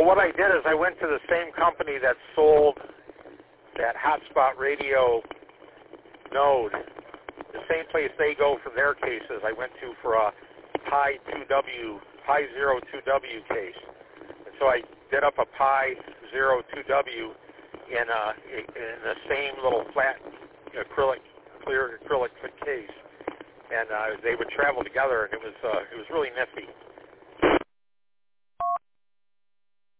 what I did is I went to the same company that sold that hotspot radio node, the same place they go for their cases. I went to for a Pi 02W case. And so I did up a Pi 02W in the same little flat clear acrylic case, and they would travel together, and it was really nifty.